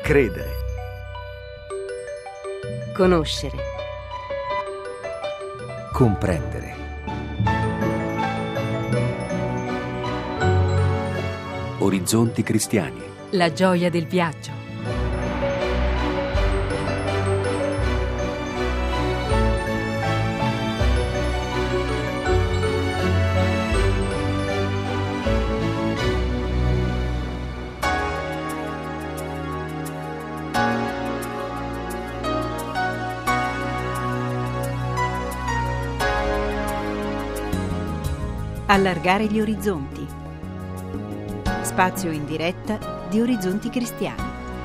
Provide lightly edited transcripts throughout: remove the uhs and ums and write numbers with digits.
Credere. Conoscere. Comprendere. Orizzonti cristiani. La gioia del viaggio. Allargare gli orizzonti. Spazio in diretta di Orizzonti Cristiani.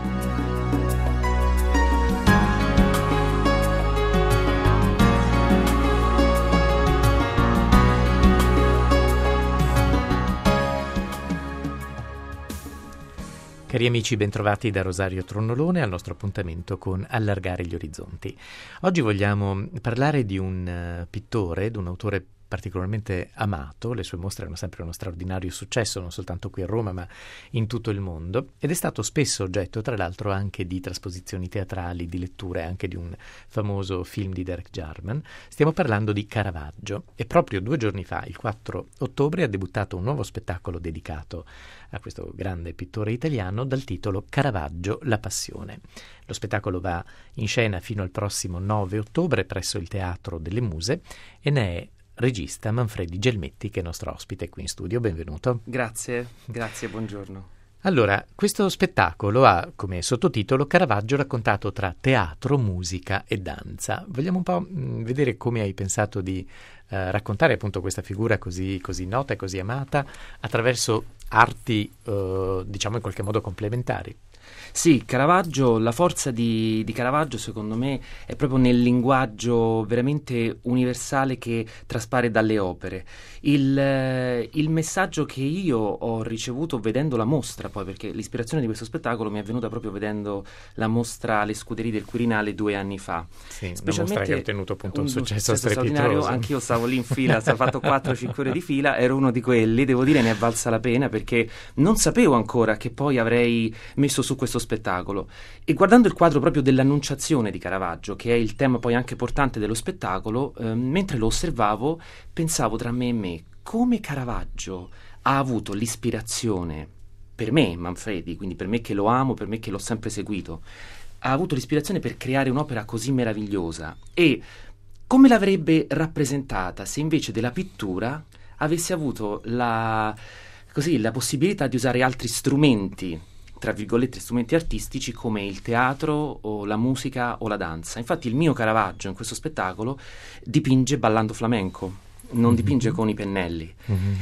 Cari amici, bentrovati da Rosario Tronnolone al nostro appuntamento con Allargare gli orizzonti. Oggi vogliamo parlare di un pittore, di un autore particolarmente amato. Le sue mostre hanno sempre uno straordinario successo, non soltanto qui a Roma, ma in tutto il mondo, ed è stato spesso oggetto, tra l'altro, anche di trasposizioni teatrali, di letture, anche di un famoso film di Derek Jarman. Stiamo parlando di Caravaggio, e proprio 2 giorni fa, il 4 ottobre, ha debuttato un nuovo spettacolo dedicato a questo grande pittore italiano dal titolo Caravaggio, la passione. Lo spettacolo va in scena fino al prossimo 9 ottobre presso il Teatro delle Muse e ne è regista Manfredi Gelmetti, che è nostro ospite qui in studio. Benvenuto. Grazie, buongiorno. Allora, questo spettacolo ha come sottotitolo Caravaggio raccontato tra teatro, musica e danza. Vogliamo un po' vedere come hai pensato di raccontare appunto questa figura così nota e così amata attraverso arti, diciamo in qualche modo complementari. Sì, Caravaggio, la forza di Caravaggio secondo me è proprio nel linguaggio veramente universale che traspare dalle opere. Il messaggio che io ho ricevuto vedendo la mostra, poi, perché l'ispirazione di questo spettacolo mi è venuta proprio vedendo la mostra alle Scuderie del Quirinale 2 anni fa. Sì, una mostra che ha ottenuto appunto un successo straordinario. Anch'io stavo lì in fila, ho fatto 4-5 ore di fila, ero uno di quelli, devo dire ne è valsa la pena, perché non sapevo ancora che poi avrei messo su questo spettacolo. E guardando il quadro proprio dell'Annunciazione di Caravaggio, che è il tema poi anche portante dello spettacolo, mentre lo osservavo pensavo tra me e me come Caravaggio ha avuto l'ispirazione, per me Manfredi, quindi per me che lo amo, per me che l'ho sempre seguito, ha avuto l'ispirazione per creare un'opera così meravigliosa, e come l'avrebbe rappresentata se invece della pittura avesse avuto la possibilità di usare altri strumenti, tra virgolette strumenti artistici, come il teatro o la musica o la danza. Infatti il mio Caravaggio in questo spettacolo dipinge ballando flamenco, non dipinge con i pennelli.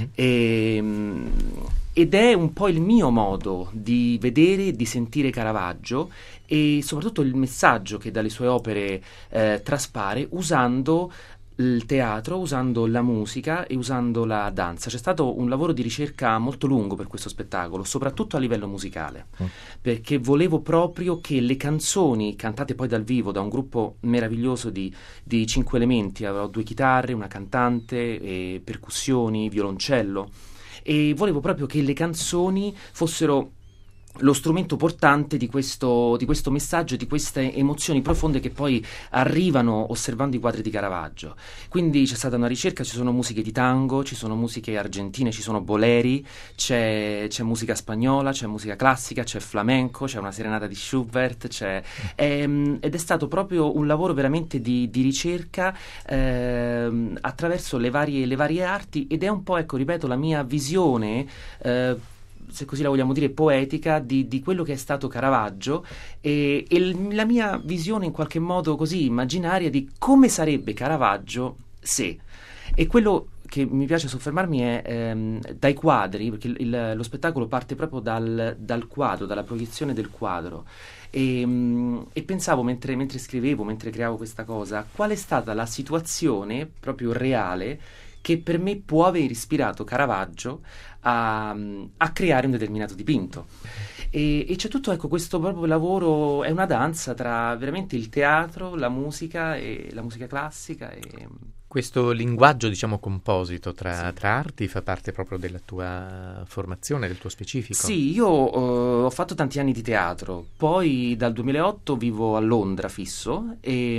Ed è un po' il mio modo di vedere e di sentire Caravaggio, e soprattutto il messaggio che dalle sue opere traspare, usando il teatro, usando la musica e usando la danza. C'è stato un lavoro di ricerca molto lungo per questo spettacolo, soprattutto a livello musicale, perché volevo proprio che le canzoni cantate poi dal vivo da un gruppo meraviglioso di 5 elementi, avevo 2 chitarre, una cantante, percussioni, violoncello, e volevo proprio che le canzoni fossero lo strumento portante di questo messaggio, di queste emozioni profonde che poi arrivano osservando i quadri di Caravaggio. Quindi c'è stata una ricerca, ci sono musiche di tango, ci sono musiche argentine, ci sono boleri, c'è musica spagnola, c'è musica classica, c'è flamenco, c'è una serenata di Schubert, ed è stato proprio un lavoro veramente di ricerca attraverso le varie arti, ed è un po', ecco, ripeto, la mia visione, se così la vogliamo dire, poetica di quello che è stato Caravaggio, e la mia visione in qualche modo così immaginaria di come sarebbe Caravaggio se. E quello che mi piace soffermarmi è dai quadri, perché lo spettacolo parte proprio dal quadro, dalla proiezione del quadro. E pensavo mentre scrivevo, mentre creavo questa cosa, qual è stata la situazione proprio reale che per me può aver ispirato Caravaggio a creare un determinato dipinto. E c'è tutto, ecco, questo proprio lavoro, è una danza tra veramente il teatro, la musica e la musica classica, Questo linguaggio, diciamo, composito tra arti fa parte proprio della tua formazione, del tuo specifico? Sì, io ho fatto tanti anni di teatro, poi dal 2008 vivo a Londra fisso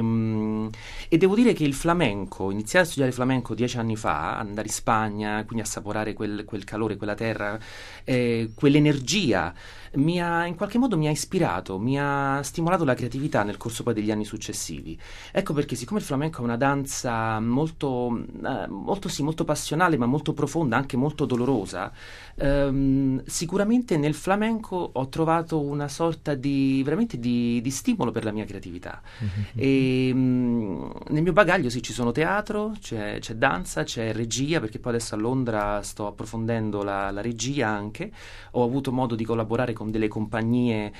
e devo dire che il flamenco, iniziare a studiare flamenco 10 anni fa, andare in Spagna, quindi assaporare quel calore, quella terra, quell'energia, in qualche modo mi ha ispirato, mi ha stimolato la creatività nel corso poi degli anni successivi. Ecco perché siccome il flamenco è una danza molto passionale, ma molto profonda, anche molto dolorosa, sicuramente nel flamenco ho trovato una sorta veramente di stimolo per la mia creatività. E nel mio bagaglio sì, ci sono teatro, c'è danza, c'è regia, perché poi adesso a Londra sto approfondendo la regia anche. Ho avuto modo di collaborare con delle compagnie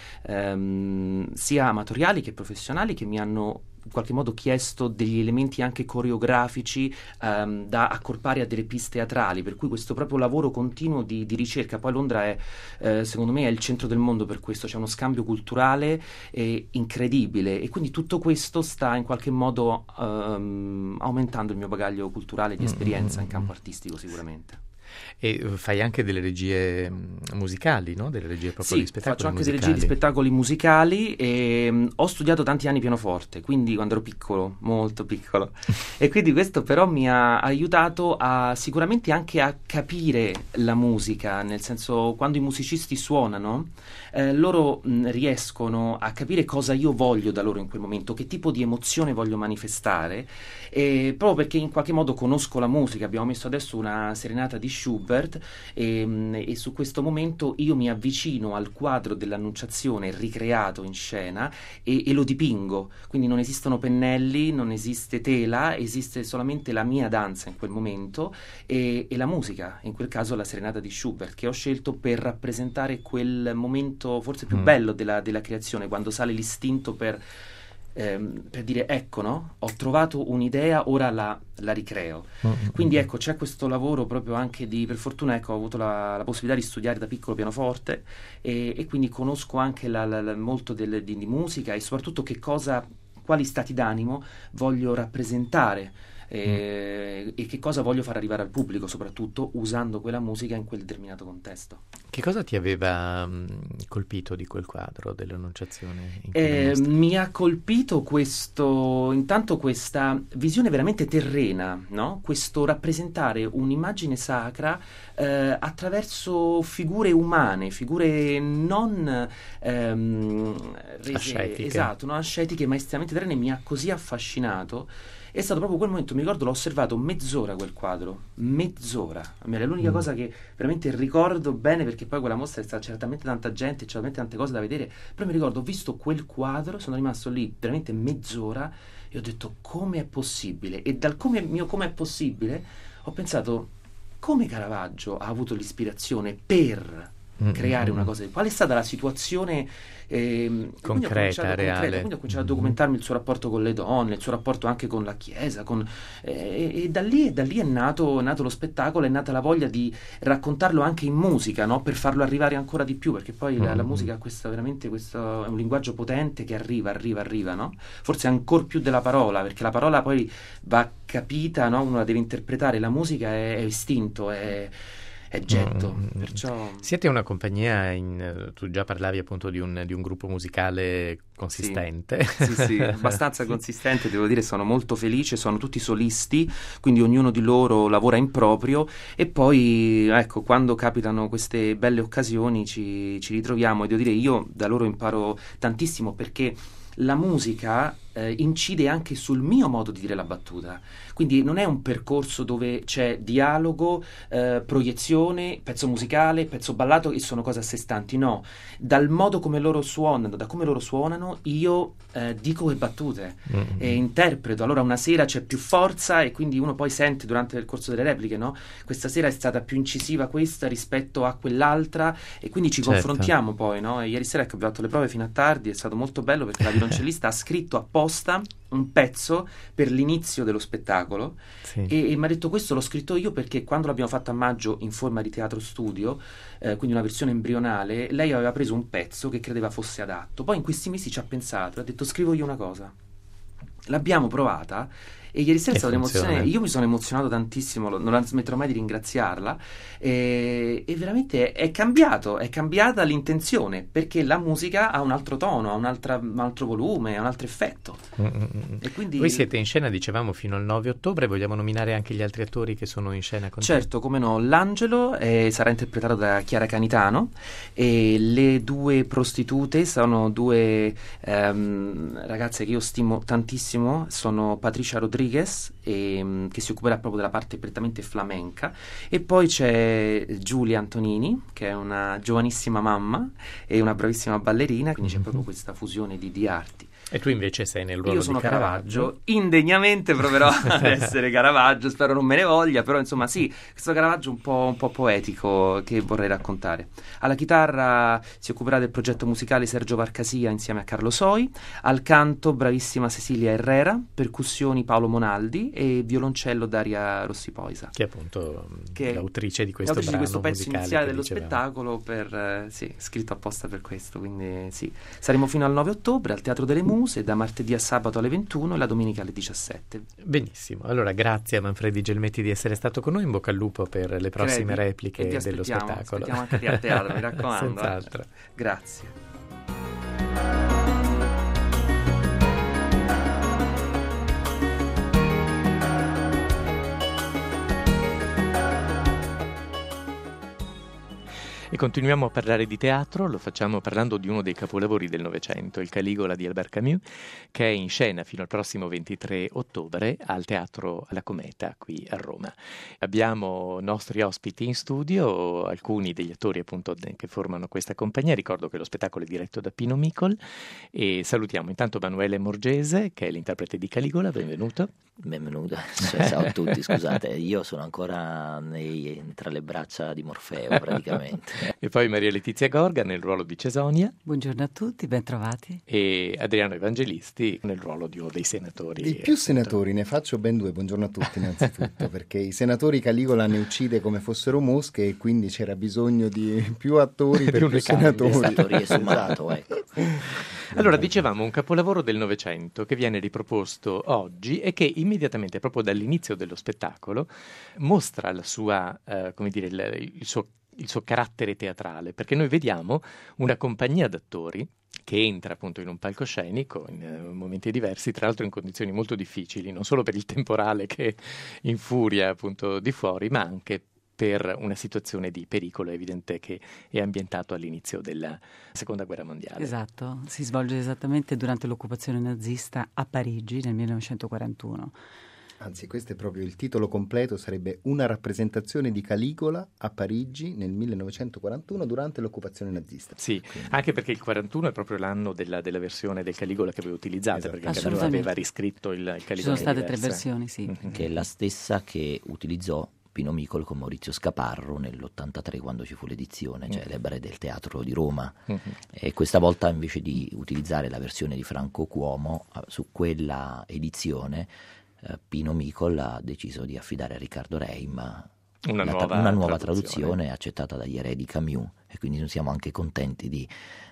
sia amatoriali che professionali che mi hanno in qualche modo chiesto degli elementi anche coreografici da accorpare a delle piste teatrali, per cui questo proprio lavoro continuo di ricerca. Poi Londra è, secondo me, è il centro del mondo per questo, c'è uno scambio culturale incredibile, e quindi tutto questo sta in qualche modo aumentando il mio bagaglio culturale di esperienza in campo artistico sicuramente. E fai anche delle regie musicali, no? Delle regie proprio di spettacoli faccio anche musicali. delle regie di spettacoli musicali e ho studiato tanti anni pianoforte, quindi quando ero piccolo, molto piccolo, e quindi questo però mi ha aiutato sicuramente anche a capire la musica, nel senso, quando i musicisti suonano, loro riescono a capire cosa io voglio da loro in quel momento, che tipo di emozione voglio manifestare, proprio perché in qualche modo conosco la musica. Abbiamo messo adesso una serenata di Schubert e su questo momento io mi avvicino al quadro dell'Annunciazione ricreato in scena e lo dipingo, quindi non esistono pennelli, non esiste tela, esiste solamente la mia danza in quel momento e la musica, in quel caso la serenata di Schubert, che ho scelto per rappresentare quel momento forse più bello della creazione, quando sale l'istinto per dire ecco, no? Ho trovato un'idea, ora la ricreo. Quindi ecco, c'è questo lavoro proprio anche per fortuna, ecco, ho avuto la possibilità di studiare da piccolo pianoforte e quindi conosco anche molto di musica e soprattutto quali stati d'animo voglio rappresentare e che cosa voglio far arrivare al pubblico, soprattutto usando quella musica in quel determinato contesto. Che cosa ti aveva colpito di quel quadro dell'Annunciazione? Mi ha colpito intanto questa visione veramente terrena, no? Questo rappresentare un'immagine sacra attraverso figure umane, figure non rese, ascetiche. Esatto, non ascetiche, ma estremamente terrene. Mi ha così affascinato. È stato proprio quel momento, mi ricordo, l'ho osservato mezz'ora quel quadro, mezz'ora. È l'unica cosa che veramente ricordo bene, perché poi quella mostra c'era talmente tanta gente, c'era talmente tante cose da vedere, però mi ricordo, ho visto quel quadro, sono rimasto lì veramente mezz'ora e ho detto come è possibile, e dal come è possibile ho pensato come Caravaggio ha avuto l'ispirazione per creare una cosa, qual è stata la situazione concreta, reale. Quindi ho cominciato a documentarmi il suo rapporto con le donne, il suo rapporto anche con la Chiesa, e da lì è nato lo spettacolo, è nata la voglia di raccontarlo anche in musica, no? Per farlo arrivare ancora di più, perché poi la musica questo è un linguaggio potente che arriva, no? Forse ancora più della parola, perché la parola poi va capita, no? Uno la deve interpretare, la musica è istinto, è getto, perciò... Siete una compagnia, tu già parlavi appunto di un gruppo musicale consistente. Sì, abbastanza consistente, devo dire, sono molto felice, sono tutti solisti, quindi ognuno di loro lavora in proprio, e poi ecco, quando capitano queste belle occasioni ci ritroviamo, e devo dire, io da loro imparo tantissimo, perché la musica incide anche sul mio modo di dire la battuta, quindi non è un percorso dove c'è dialogo, proiezione, pezzo musicale, pezzo ballato e sono cose a sé stanti, no, dal modo come loro suonano, da come loro suonano io dico le battute e interpreto. Allora una sera c'è più forza e quindi uno poi sente durante il corso delle repliche, no, questa sera è stata più incisiva questa rispetto a quell'altra, e quindi ci confrontiamo poi, no? E ieri sera, ecco, abbiamo fatto le prove fino a tardi, è stato molto bello perché la violoncellista ha scritto apposta un pezzo per l'inizio dello spettacolo, e mi ha detto: questo l'ho scritto io perché quando l'abbiamo fatto a maggio in forma di teatro studio, quindi una versione embrionale, lei aveva preso un pezzo che credeva fosse adatto, poi in questi mesi ci ha pensato, ha detto: scrivo io una cosa. L'abbiamo provata E ieri sera è stata funziona. un'emozione, io mi sono emozionato tantissimo, non la smetterò mai di ringraziarla, e veramente è cambiata l'intenzione, perché la musica ha un altro tono, ha un altro volume, ha un altro effetto. E quindi... Voi siete in scena, dicevamo, fino al 9 ottobre, vogliamo nominare anche gli altri attori che sono in scena con te? Certo, come no, l'Angelo sarà interpretato da Chiara Canitano, e le due prostitute sono due ragazze che io stimo tantissimo, sono Patricia Rodriguez, che si occuperà proprio della parte prettamente flamenca, e poi c'è Giulia Antonini, che è una giovanissima mamma e una bravissima ballerina, quindi c'è proprio questa fusione di arti. E tu invece sei nel ruolo Io sono di Caravaggio. indegnamente proverò ad essere Caravaggio, spero non me ne voglia, però insomma sì, questo Caravaggio un po' poetico che vorrei raccontare. Alla chitarra si occuperà del progetto musicale Sergio Varcasia insieme a Carlo Soi, al canto bravissima Cecilia Herrera, percussioni Paolo Monaldi e violoncello Daria Rossipoisa. Che è appunto Che l'autrice di questo l'autrice brano di questo pezzo musicale iniziale che dello dicevamo. spettacolo, scritto apposta per questo, quindi sì. Saremo fino al 9 ottobre al Teatro delle Muse, da martedì a sabato alle 21 e la domenica alle 17. Benissimo, allora grazie a Manfredi Gelmetti di essere stato con noi, in bocca al lupo per le prossime repliche E vi dello spettacolo. aspettiamo anche lì a teatro, mi raccomando. Senz'altro. Grazie. E continuiamo a parlare di teatro, lo facciamo parlando di uno dei capolavori del Novecento, il Caligola di Albert Camus, che è in scena fino al prossimo 23 ottobre al Teatro La Cometa qui a Roma. Abbiamo nostri ospiti in studio, alcuni degli attori appunto che formano questa compagnia. Ricordo che lo spettacolo è diretto da Pino Micol e salutiamo intanto Emanuele Morgese, che è l'interprete di Caligola. Benvenuto. Benvenuto, ciao a tutti, scusate, io sono ancora tra le braccia di Morfeo praticamente. E poi Maria Letizia Gorga nel ruolo di Cesonia. Buongiorno a tutti, ben trovati. E Adriano Evangelisti nel ruolo di uno dei senatori. Di più senatori, ne faccio ben due. Buongiorno a tutti innanzitutto, perché i senatori Caligola ne uccide come fossero mosche e quindi c'era bisogno di più attori per più senatori. È stato riesumato, ecco. Allora, dicevamo un capolavoro del Novecento che viene riproposto oggi e che immediatamente, proprio dall'inizio dello spettacolo, mostra la sua, il suo carattere teatrale, perché noi vediamo una compagnia d'attori che entra appunto in un palcoscenico in momenti diversi, tra l'altro in condizioni molto difficili, non solo per il temporale che infuria appunto di fuori, ma anche per una situazione di pericolo evidente che è ambientato all'inizio della Seconda Guerra Mondiale. Esatto, si svolge esattamente durante l'occupazione nazista a Parigi nel 1941. Anzi, questo è proprio il titolo completo, sarebbe Una rappresentazione di Caligola a Parigi nel 1941 durante l'occupazione nazista. Sì, quindi, anche perché il 41 è proprio l'anno della versione del Caligola che aveva utilizzato, esatto, perché Camus aveva riscritto il Caligola. Ci sono state diverse. 3 versioni, sì. Che è la stessa che utilizzò Pino Micol con Maurizio Scaparro nell'83 quando ci fu l'edizione celebre del Teatro di Roma. E questa volta invece di utilizzare la versione di Franco Cuomo, su quella edizione Pino Micol ha deciso di affidare a Riccardo Reim una nuova traduzione accettata dagli eredi Camus, e quindi noi siamo anche contenti di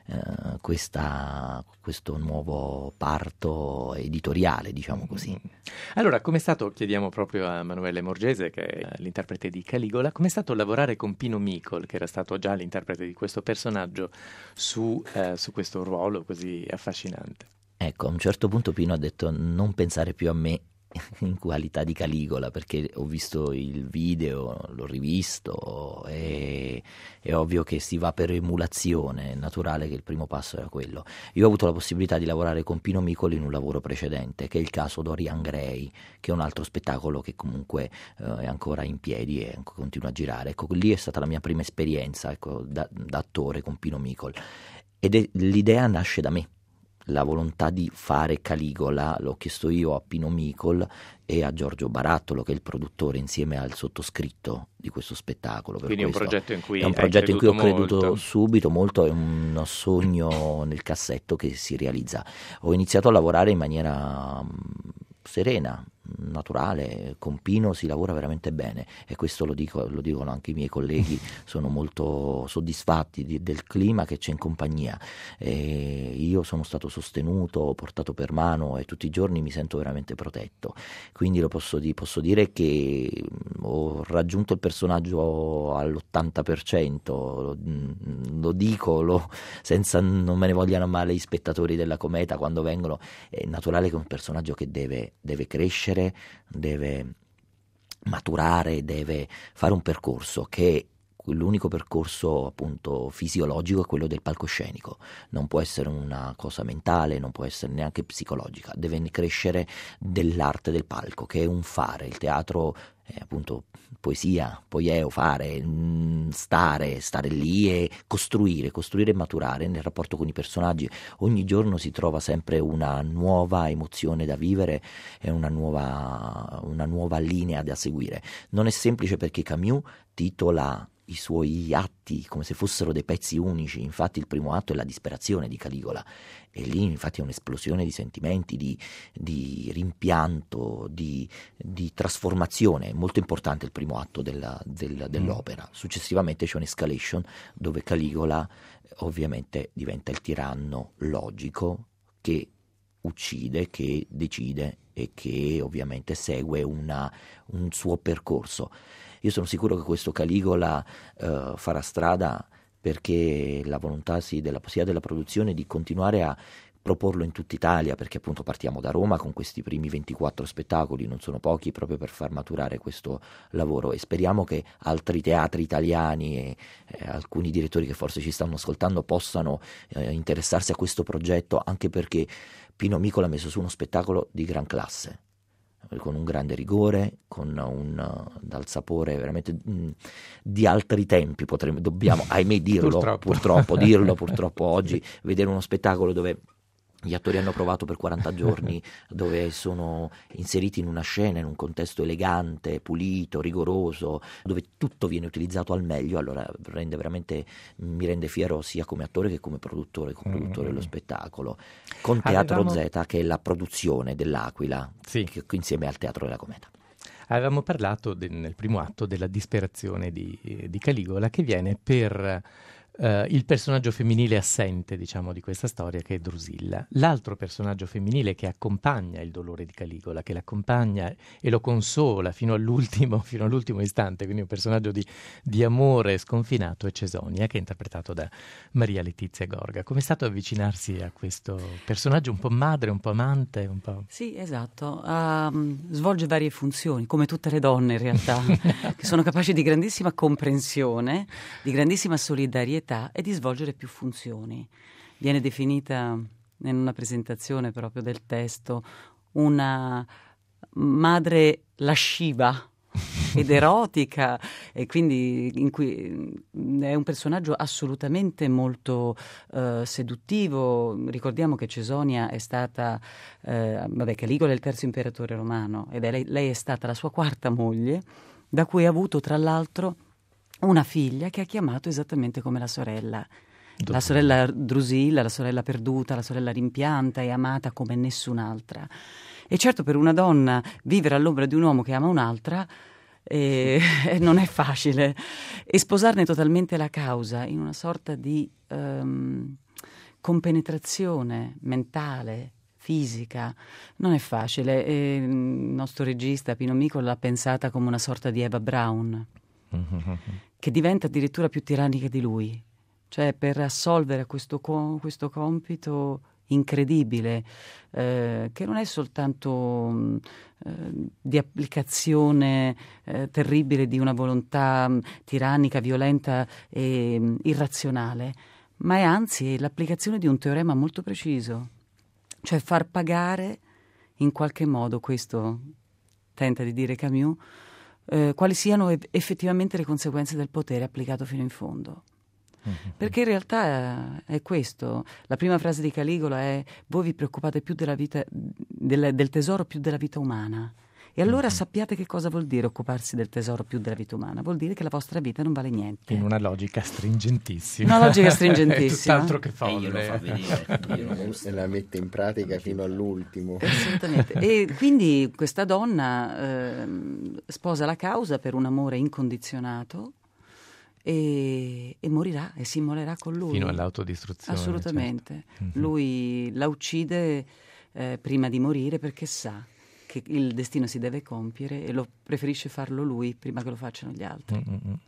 questo nuovo parto editoriale, diciamo così. Allora, com'è stato, chiediamo proprio a Emanuele Morgese, che è l'interprete di Caligola, com'è stato lavorare con Pino Micol, che era stato già l'interprete di questo personaggio, su questo ruolo così affascinante? Ecco, a un certo punto Pino ha detto: non pensare più a me in qualità di Caligola, perché ho visto il video, l'ho rivisto, e è ovvio che si va per emulazione, è naturale che il primo passo era quello. Io ho avuto la possibilità di lavorare con Pino Micol in un lavoro precedente, che è il caso Dorian Gray, che è un altro spettacolo che comunque è ancora in piedi e continua a girare. Ecco, lì è stata la mia prima esperienza, ecco, da attore con Pino Micol, l'idea nasce da me. La volontà di fare Caligola l'ho chiesto io a Pino Micol e a Giorgio Barattolo, che è il produttore, insieme al sottoscritto di questo spettacolo. Quindi è un progetto in cui ho creduto molto. subito molto, è uno sogno nel cassetto che si realizza. Ho iniziato a lavorare in maniera serena, naturale. Con Pino si lavora veramente bene e questo lo dicono anche i miei colleghi, sono molto soddisfatti del clima che c'è in compagnia. Io sono stato sostenuto, portato per mano e tutti i giorni mi sento veramente protetto, quindi posso dire che ho raggiunto il personaggio all'80%, lo dico senza non me ne vogliano male gli spettatori della Cometa quando vengono. È naturale che è un personaggio che deve crescere, deve maturare, deve fare un percorso che l'unico percorso appunto fisiologico è quello del palcoscenico, non può essere una cosa mentale, non può essere neanche psicologica, deve crescere dell'arte del palco, che è un fare. Il teatro è appunto poesia, poieo, fare, stare lì e costruire e maturare nel rapporto con i personaggi. Ogni giorno si trova sempre una nuova emozione da vivere e una nuova linea da seguire. Non è semplice perché Camus titola i suoi atti come se fossero dei pezzi unici. Infatti il primo atto è la disperazione di Caligola e lì infatti è un'esplosione di sentimenti, di rimpianto, di trasformazione. È molto importante il primo atto dell'opera. Successivamente c'è un'escalation dove Caligola ovviamente diventa il tiranno logico che uccide, che decide e che ovviamente segue un suo percorso. Io sono sicuro che questo Caligola farà strada, perché la volontà sia della produzione di continuare a proporlo in tutta Italia, perché appunto partiamo da Roma con questi primi 24 spettacoli, non sono pochi, proprio per far maturare questo lavoro, e speriamo che altri teatri italiani e alcuni direttori che forse ci stanno ascoltando possano interessarsi a questo progetto, anche perché Pino Micola ha messo su uno spettacolo di gran classe, con un grande rigore, con dal sapore veramente di altri tempi, dobbiamo ahimè dirlo, purtroppo dirlo oggi, vedere uno spettacolo dove gli attori hanno provato per 40 giorni, dove sono inseriti in una scena, in un contesto elegante, pulito, rigoroso, dove tutto viene utilizzato al meglio, allora mi rende fiero sia come attore che come produttore dello spettacolo. Con Teatro Z, che è la produzione dell'Aquila, sì, insieme al Teatro della Cometa. Avevamo parlato nel primo atto della disperazione di Caligola, che viene per il personaggio femminile assente, diciamo, di questa storia, che è Drusilla. L'altro personaggio femminile che accompagna il dolore di Caligola, che l'accompagna e lo consola fino all'ultimo istante, quindi un personaggio di amore sconfinato, è Cesonia, che è interpretato da Maria Letizia Gorga. Com'è stato avvicinarsi a questo personaggio un po' madre, un po' amante, un po'... Sì, esatto. Svolge varie funzioni, come tutte le donne in realtà, che sono capaci di grandissima comprensione, di grandissima solidarietà e di svolgere più funzioni. Viene definita in una presentazione proprio del testo una madre lasciva ed erotica, e quindi in cui è un personaggio assolutamente molto seduttivo. Ricordiamo che Cesonia è stata Caligola è il terzo imperatore romano ed lei è stata la sua quarta moglie, da cui ha avuto tra l'altro una figlia che ha chiamato esattamente come la sorella Drusilla, la sorella perduta, la sorella rimpianta e amata come nessun'altra. E certo, per una donna vivere all'ombra di un uomo che ama un'altra non è facile, e sposarne totalmente la causa in una sorta di compenetrazione mentale, fisica, non è facile. E il nostro regista Pino Micola l'ha pensata come una sorta di Eva Braun, che diventa addirittura più tirannica di lui, cioè per assolvere questo compito incredibile, che non è soltanto di applicazione terribile di una volontà tirannica, violenta e irrazionale, ma è anzi l'applicazione di un teorema molto preciso, cioè far pagare in qualche modo, questo tenta di dire Camus, quali siano effettivamente le conseguenze del potere applicato fino in fondo. Perché in realtà è questo. La prima frase di Caligola è: voi vi preoccupate più della vita del tesoro più della vita umana, E allora sappiate che cosa vuol dire occuparsi del tesoro più della vita umana? Vuol dire che la vostra vita non vale niente. In una logica stringentissima. Una logica stringentissima. È tutt'altro che folle. Io lo fa venire, e la mette in pratica fino all'ultimo. Assolutamente. E quindi questa donna sposa la causa per un amore incondizionato e morirà e si immolerà con lui. Fino all'autodistruzione. Assolutamente. Certo. Lui la uccide prima di morire perché sa che il destino si deve compiere e lo preferisce farlo lui prima che lo facciano gli altri.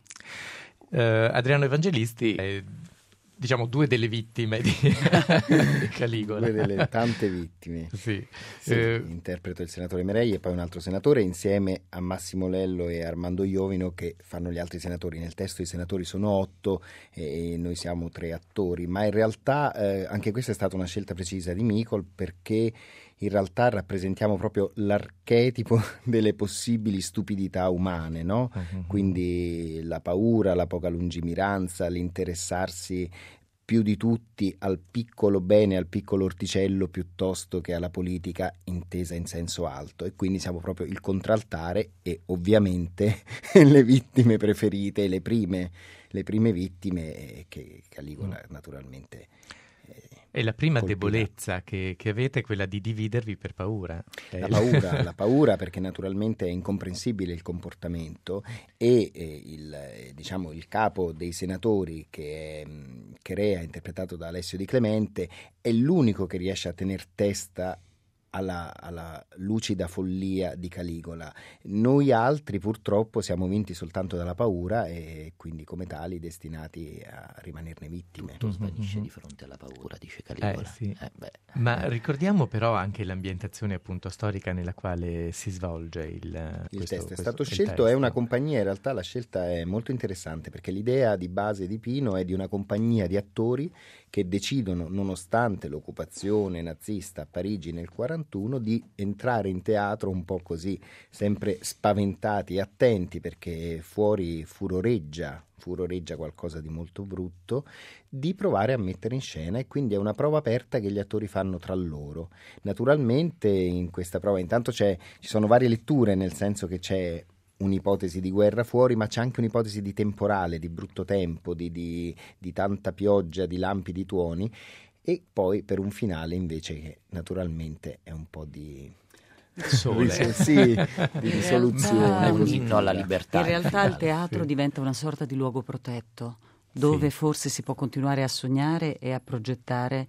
Adriano Evangelisti è, diciamo, due delle vittime di Caligola. Due delle tante vittime. Sì. Interpreto il senatore Merei e poi un altro senatore insieme a Massimo Lello e Armando Iovino che fanno gli altri senatori. Nel testo i senatori sono 8 e noi siamo 3 attori, ma in realtà anche questa è stata una scelta precisa di Micol, perché in realtà rappresentiamo proprio l'archetipo delle possibili stupidità umane, no? Quindi la paura, la poca lungimiranza, l'interessarsi più di tutti al piccolo bene, al piccolo orticello, piuttosto che alla politica intesa in senso alto. E quindi siamo proprio il contraltare e ovviamente le vittime preferite, le prime vittime che Caligola naturalmente E la prima colpirà. Debolezza che avete è quella di dividervi per paura. La paura perché naturalmente è incomprensibile il comportamento e il capo dei senatori che è Rea, interpretato da Alessio Di Clemente, è l'unico che riesce a tener testa alla lucida follia di Caligola. Noi altri purtroppo siamo vinti soltanto dalla paura e quindi come tali destinati a rimanerne vittime. tutto svanisce di fronte alla paura, dice Caligola. Sì. Ma ricordiamo però anche l'ambientazione appunto storica nella quale si svolge il testo. È stato scelto, è una compagnia, in realtà la scelta è molto interessante perché l'idea di base di Pino è di una compagnia di attori che decidono, nonostante l'occupazione nazista a Parigi nel 1941, di entrare in teatro un po' così, sempre spaventati e attenti perché fuori furoreggia qualcosa di molto brutto, di provare a mettere in scena, e quindi è una prova aperta che gli attori fanno tra loro. Naturalmente in questa prova intanto ci sono varie letture, nel senso che c'è un'ipotesi di guerra fuori, ma c'è anche un'ipotesi di temporale, di brutto tempo, di tanta pioggia, di lampi, di tuoni, e poi per un finale invece che naturalmente è un po' di sole, di risoluzione, un inno alla libertà. In realtà il teatro diventa una sorta di luogo protetto dove forse si può continuare a sognare e a progettare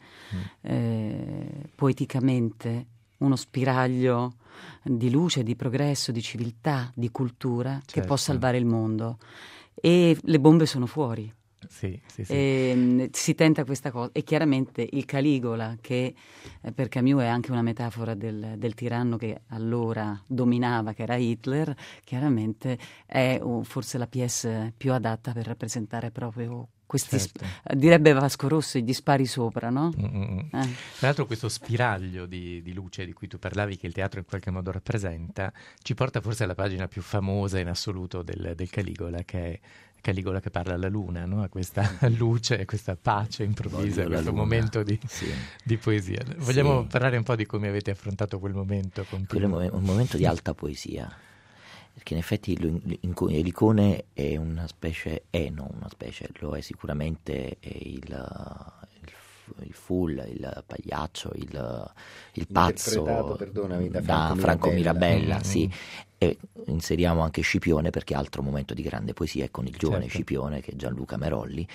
poeticamente uno spiraglio di luce, di progresso, di civiltà, di cultura che può salvare il mondo. E le bombe sono fuori. Sì. Si tenta questa cosa, e chiaramente il Caligola, che per Camus è anche una metafora del tiranno che allora dominava, che era Hitler, chiaramente è forse la pièce più adatta per rappresentare proprio questi, direbbe Vasco Rossi, gli spari sopra, no? Tra l'altro questo spiraglio di luce di cui tu parlavi, che il teatro in qualche modo rappresenta, ci porta forse alla pagina più famosa in assoluto del Caligola, che è Caligola che parla alla luna, no? A questa luce, a questa pace improvvisa, a questo momento di poesia. Vogliamo parlare un po' di come avete affrontato quel momento? Un momento di alta poesia, perché in effetti l'icone è una specie, lo è sicuramente il fool, il pagliaccio, il pazzo, da Franco Mirabella, sì. E inseriamo anche Scipione, perché altro momento di grande poesia è con il giovane Scipione, che è Gianluca Merolli,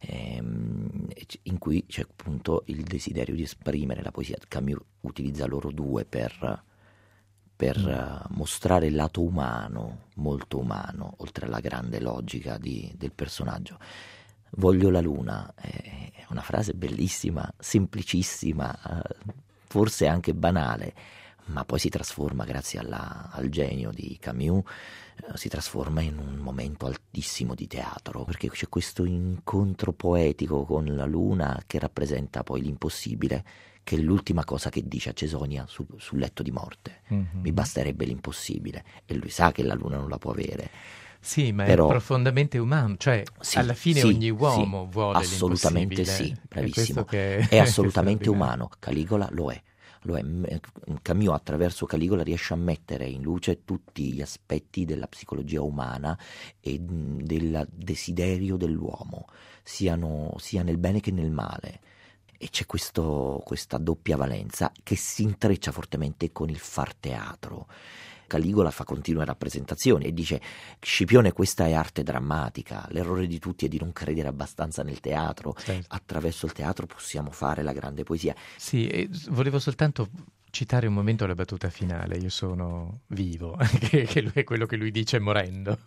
in cui c'è appunto il desiderio di esprimere la poesia. Camus utilizza loro due per mostrare il lato umano, molto umano, oltre alla grande logica del personaggio. Voglio la luna, è una frase bellissima, semplicissima, forse anche banale, ma poi si trasforma, grazie al genio di Camus, si trasforma in un momento altissimo di teatro, perché c'è questo incontro poetico con la luna che rappresenta poi l'impossibile, che è l'ultima cosa che dice a Cesonia sul letto di morte. Mi basterebbe l'impossibile, e lui sa che la luna non la può avere. Sì, ma però è profondamente umano, cioè alla fine ogni uomo vuole assolutamente l'impossibile. Sì, bravissimo, È assolutamente umano. Caligola lo è. Camus attraverso Caligola riesce a mettere in luce tutti gli aspetti della psicologia umana e del desiderio dell'uomo, sia nel bene che nel male. E c'è questa doppia valenza che si intreccia fortemente con il far teatro. Caligola fa continue rappresentazioni e dice: Scipione, questa è arte drammatica, l'errore di tutti è di non credere abbastanza nel teatro, certo. Attraverso il teatro possiamo fare la grande poesia. Sì, e volevo soltanto citare un momento la battuta finale: io sono vivo, che lui è quello che lui dice morendo.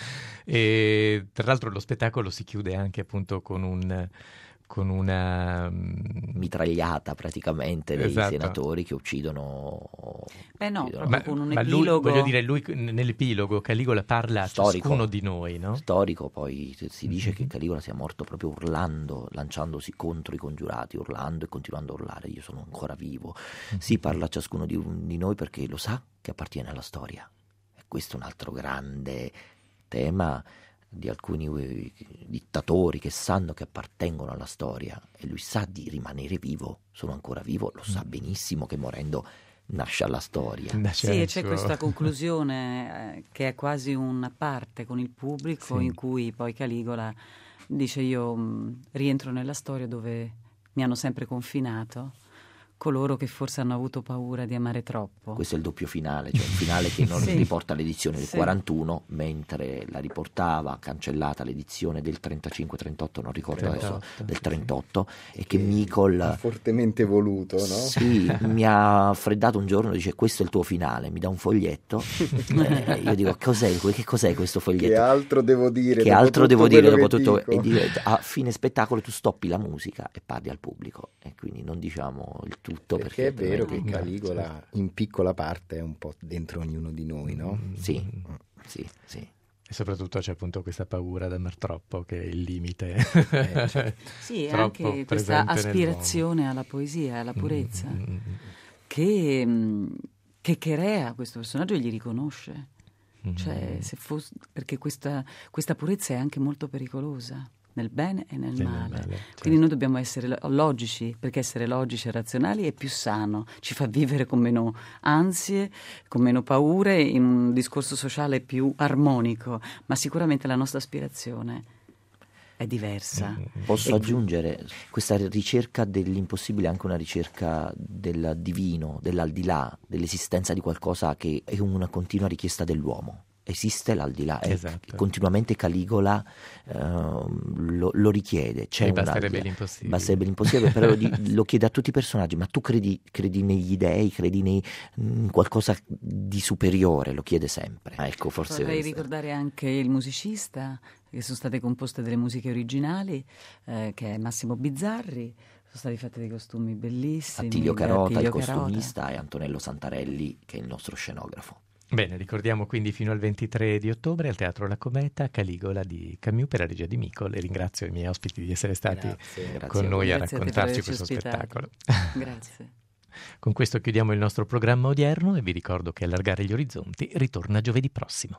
E tra l'altro lo spettacolo si chiude anche appunto con una mitragliata praticamente dei senatori che uccidono. Proprio con un epilogo. Lui, voglio dire, lui nell'epilogo Caligola parla storico, a ciascuno di noi, no? Storico, poi si dice che Caligola sia morto proprio urlando, lanciandosi contro i congiurati, urlando e continuando a urlare: io sono ancora vivo. Si parla a ciascuno di noi perché lo sa che appartiene alla storia. E questo è un altro grande tema di alcuni dittatori che sanno che appartengono alla storia, e lui sa di rimanere vivo. Sono ancora vivo, lo sa benissimo che morendo nasce alla storia. Sì, e c'è questa conclusione che è quasi una parte con il pubblico, in cui poi Caligola dice: io rientro nella storia dove mi hanno sempre confinato coloro che forse hanno avuto paura di amare troppo. Questo è il doppio finale, cioè il finale che non riporta l'edizione del 41, mentre la riportava cancellata l'edizione del 35-38, non ricordo adesso, del 38, e che Micol ha fortemente voluto, no? Sì, mi ha freddato un giorno, dice: questo è il tuo finale, mi dà un foglietto. Io dico: che cos'è questo foglietto? Che altro devo dire? Dopo tutto? E dico: a fine spettacolo tu stoppi la musica e parli al pubblico, e quindi non diciamo il tutto, perché è vero che Caligola in piccola parte è un po' dentro ognuno di noi, no? Sì. E soprattutto c'è appunto questa paura d'amar troppo, che è il limite. Sì, e anche questa aspirazione alla poesia, alla purezza, che crea questo personaggio e gli riconosce. Cioè, perché questa purezza è anche molto pericolosa, nel bene e nel male. Certo. Quindi noi dobbiamo essere logici, perché essere logici e razionali è più sano, ci fa vivere con meno ansie, con meno paure, in un discorso sociale più armonico, ma sicuramente la nostra aspirazione è diversa. Posso aggiungere, questa ricerca dell'impossibile è anche una ricerca del divino, dell'aldilà, dell'esistenza di qualcosa che è una continua richiesta dell'uomo. Esiste l'aldilà, continuamente Caligola lo richiede. Basterebbe l'impossibile. Però lo chiede a tutti i personaggi: ma tu credi negli dei, credi in qualcosa di superiore? Lo chiede sempre. Ecco, forse vorrei ricordare anche il musicista, che sono state composte delle musiche originali, che è Massimo Bizzarri. Sono stati fatti dei costumi bellissimi. Attilio Carota, il costumista, e Antonello Santarelli, che è il nostro scenografo. Bene, ricordiamo quindi fino al 23 di ottobre al Teatro La Cometa Caligola di Camus per la regia di Micol, e ringrazio i miei ospiti di essere stati con noi a raccontarci questo spettacolo. Grazie. Con questo chiudiamo il nostro programma odierno e vi ricordo che Allargare gli orizzonti ritorna giovedì prossimo.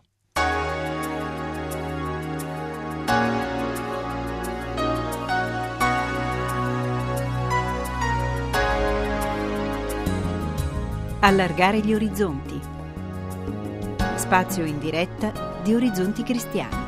Allargare gli orizzonti. Spazio in diretta di Orizzonti Cristiani.